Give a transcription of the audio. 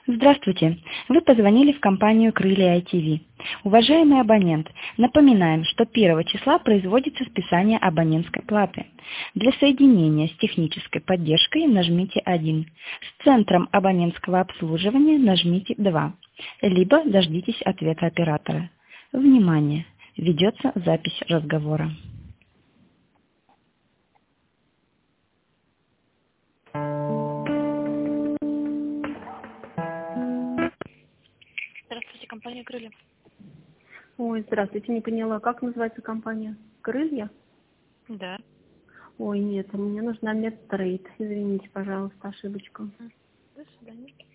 Здравствуйте! Вы позвонили в компанию «Крылья ITV». Уважаемый абонент, напоминаем, что 1 числа производится списание абонентской платы. Для соединения с технической поддержкой нажмите 1. С центром абонентского обслуживания нажмите 2. Либо дождитесь ответа оператора. Внимание! Ведется запись разговора. Здравствуйте, компания «Крылья». Ой, здравствуйте, не поняла, как называется компания? Крылья? Да. Ой, нет, мне нужна медтрейд. Извините, пожалуйста, ошибочка. До свидания.